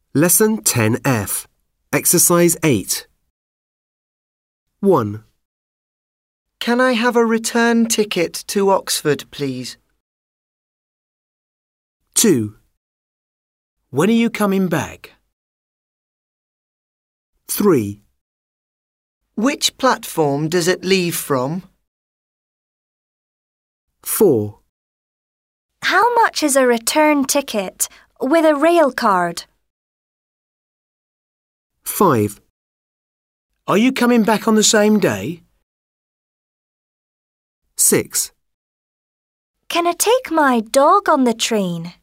Lesson 10F. Exercise 8. 1, Can I have a return ticket to Oxford, please? 2, When are you coming back? 3, Which platform does it leave from? 4, How much is a return ticket with a rail card? 5, Are you coming back on the same day? 6. Can I take my dog on the train?